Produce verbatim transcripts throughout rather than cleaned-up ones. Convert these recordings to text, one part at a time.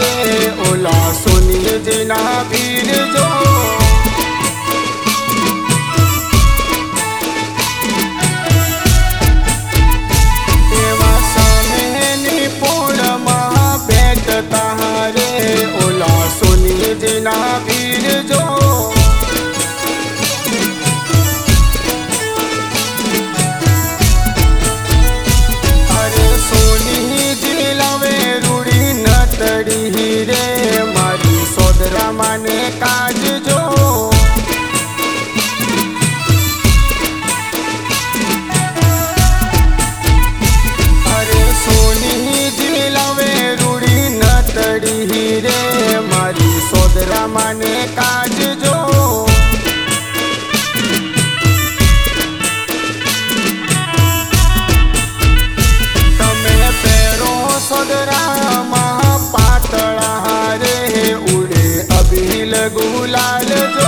रे ओला सोनी जीना वीर जो एवा सामेनी पूर्णमा भेटता रे ओला सोनी जीना वीर जो रे मारी सोदरा माने काज जो अरे सोनी दिलावे रूड़ी नतड़ी रे मारी सोदरा माने काज जो तमे पेरो सोदरा गुलाल जो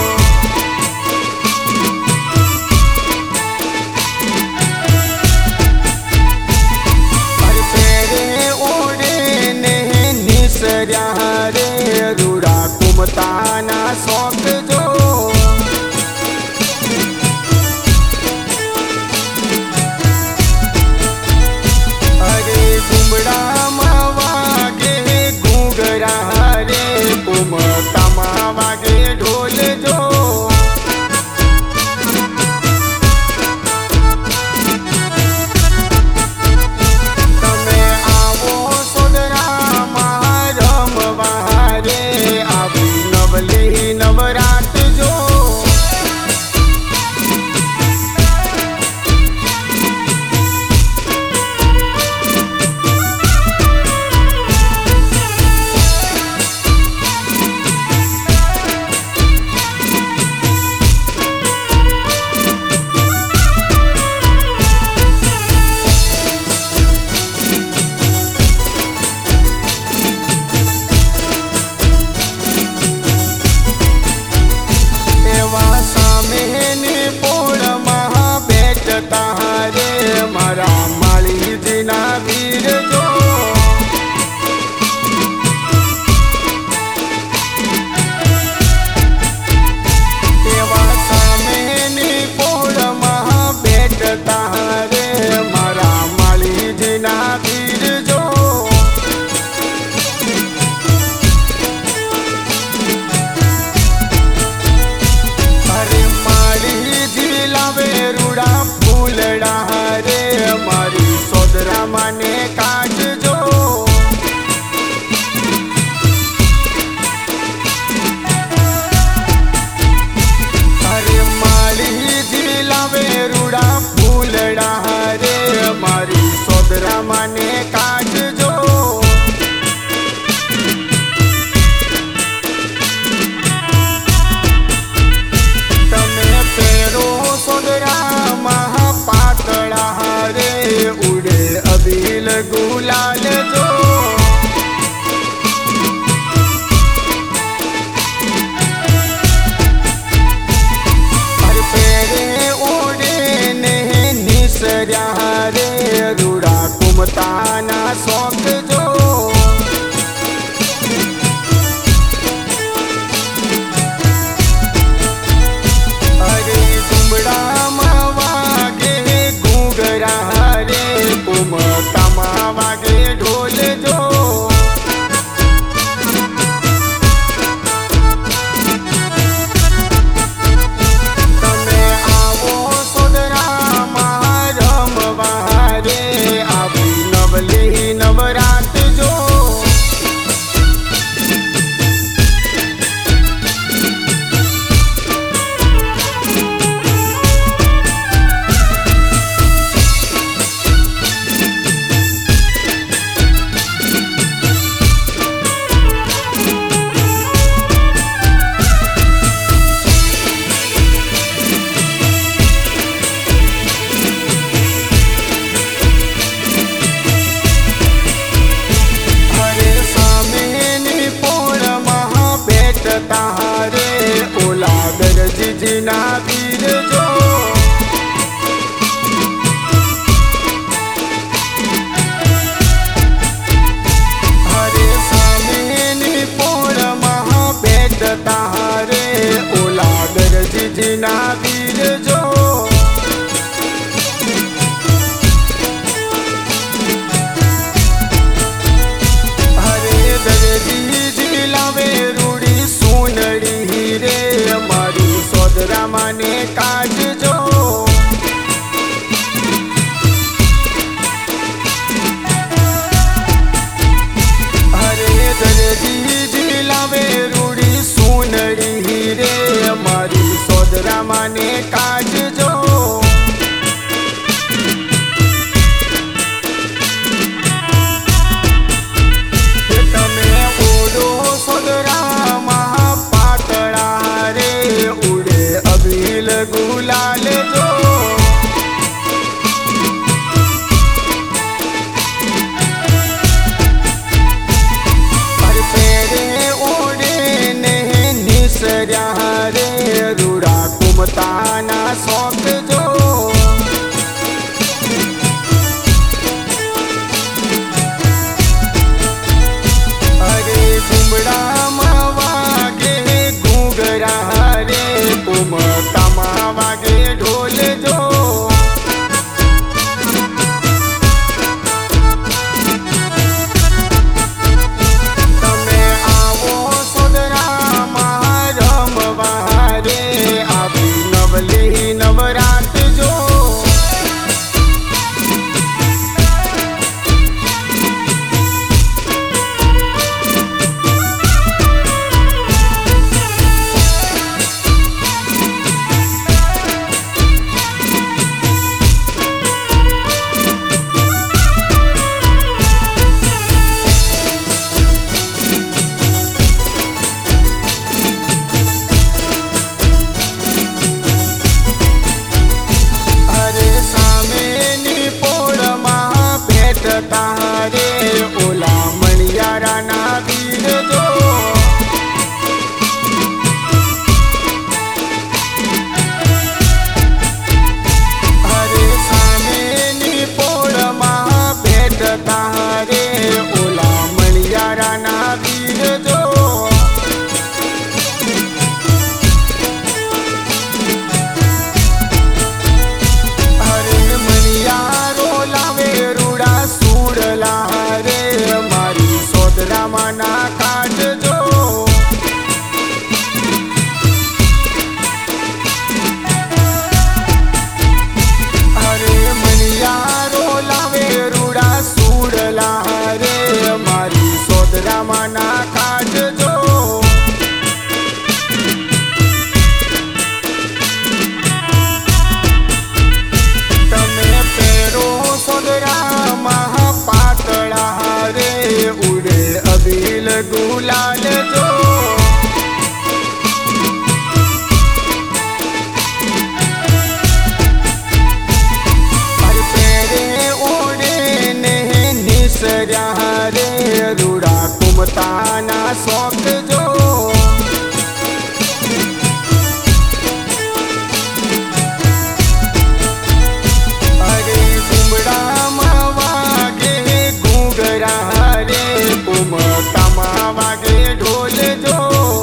तेरे ओढ़े ने निसर्या रे रूड़ा कुमता ना शौक जो अरे घुमड़ा मावागे घूंगरा रे उमता वागे ढोल जो तमे आवो सोदरा रमवा આલજો. રે રૂડા કુમતાના શોખ જો અરે કુમડામાં વાગે ઘૂંઘરા રે કુમતામાં વાગે ઢોલ જો.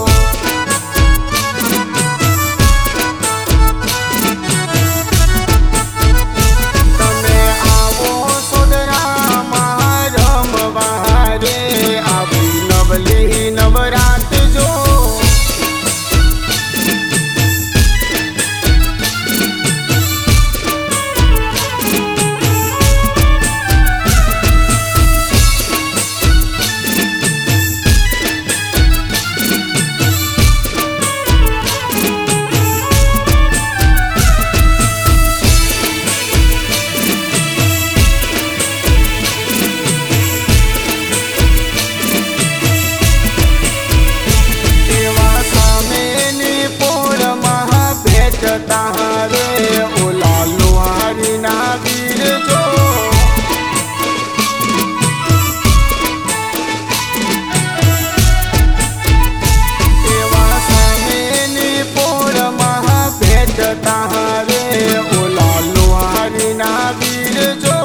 નવરાત જો તારે ઓલા લુહારી ના વીર જો એવા સામેની પોળમાં ભેટ તારે ઓલા લુહારી ના વીર જો.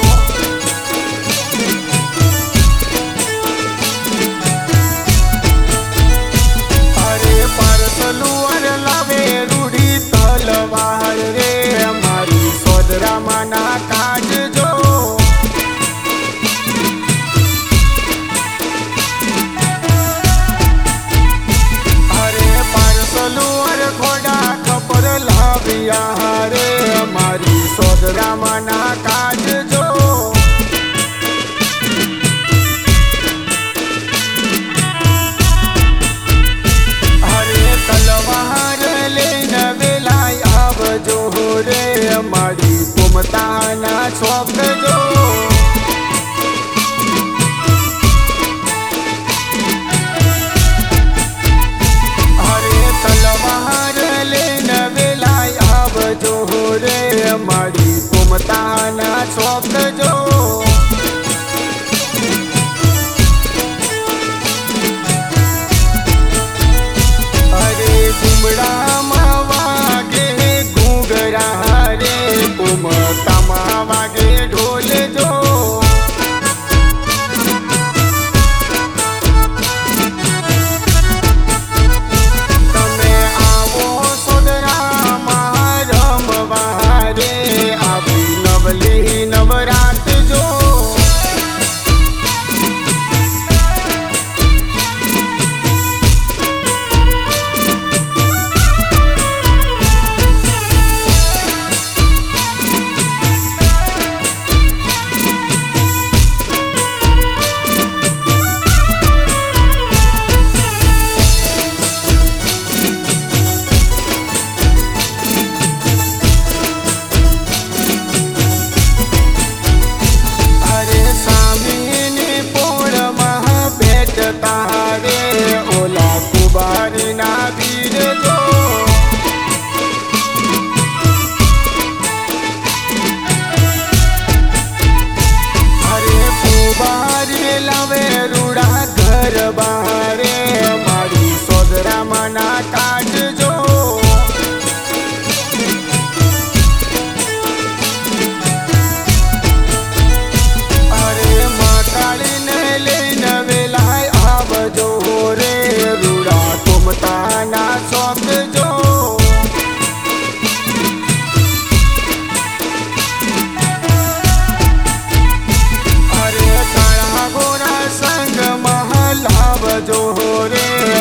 અરે પરસલુવર લાવે રૂડી તલવાર રે મારી સોદરામાંના કાજ જો. અરે પારસલુવર ખોડા ખબર લાવ્યા રે મારી સોદરામાંના કાજ જો. તલવાર લઈને વેલાય આવજો રે મારી કુમતાના શોખ જો. અરે તલવાર લઈને વેલાય આવજો રે મારી કુમતાના શોખ જો. કુમડામાં વાગે ઘૂંઘરા રે કુમતામાં વાગે ઢોલ જો. તમે આવો સોદરામાં રમવા રે આવી નવલી નવરાત જો. તારે ઓલા કુબારી ના વીર જો. અરે કુબારી લાવે રૂડા ઘર બારે મારી સોદરામાંના કાજ જો. અરે મકાળીને લઈને વેલાય આવજો રે રૂડા કુમતાના શોખ જો. અરે કાળા ગોરા સંગ મહલ આવજો રે